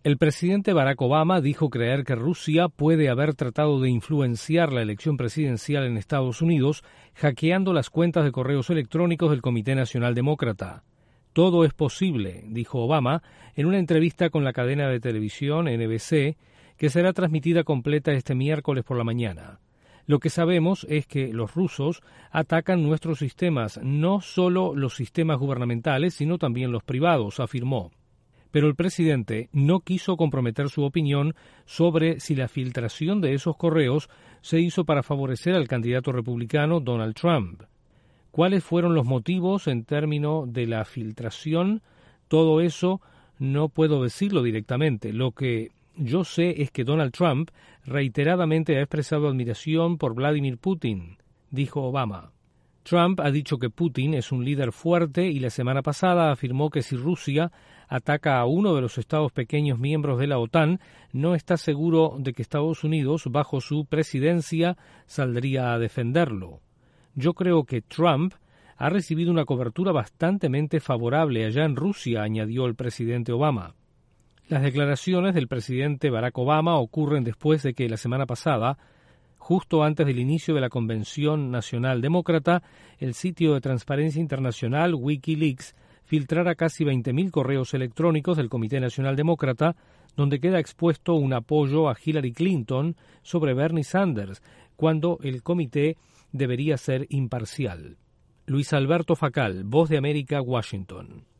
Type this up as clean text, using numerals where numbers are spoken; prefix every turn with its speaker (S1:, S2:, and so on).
S1: El presidente Barack Obama dijo creer que Rusia puede haber tratado de influenciar la elección presidencial en Estados Unidos hackeando las cuentas de correos electrónicos del Comité Nacional Demócrata. Todo es posible, dijo Obama en una entrevista con la cadena de televisión NBC, que será transmitida completa este miércoles por la mañana. Lo que sabemos es que los rusos atacan nuestros sistemas, no solo los sistemas gubernamentales, sino también los privados, afirmó. Pero el presidente no quiso comprometer su opinión sobre si la filtración de esos correos se hizo para favorecer al candidato republicano Donald Trump. ¿Cuáles fueron los motivos en términos de la filtración? Todo eso no puedo decirlo directamente. Lo que yo sé es que Donald Trump reiteradamente ha expresado admiración por Vladimir Putin, dijo Obama. Trump ha dicho que Putin es un líder fuerte y la semana pasada afirmó que si Rusia ataca a uno de los estados pequeños miembros de la OTAN, no está seguro de que Estados Unidos, bajo su presidencia, saldría a defenderlo. Yo creo que Trump ha recibido una cobertura bastante favorable allá en Rusia, añadió el presidente Obama. Las declaraciones del presidente Barack Obama ocurren después de que la semana pasada, justo antes del inicio de la Convención Nacional Demócrata, el sitio de transparencia internacional Wikileaks filtrara casi 20.000 correos electrónicos del Comité Nacional Demócrata, donde queda expuesto un apoyo a Hillary Clinton sobre Bernie Sanders, cuando el comité debería ser imparcial. Luis Alberto Facal, Voz de América, Washington.